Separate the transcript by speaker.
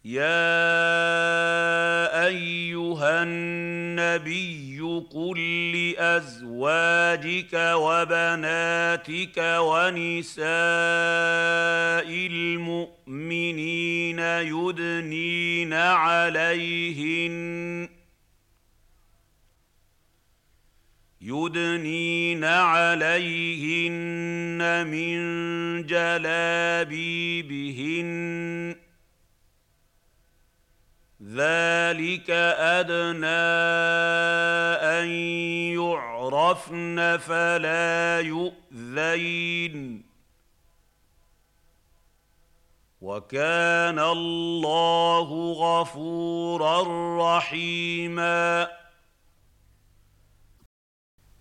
Speaker 1: يا ايها النبي قل لازواجك وبناتك ونساء المؤمنين يدنين عليهن من جلابيبهن ذلك أدنى أن يعرفن فلا يؤذين وكان الله غفورا رحيما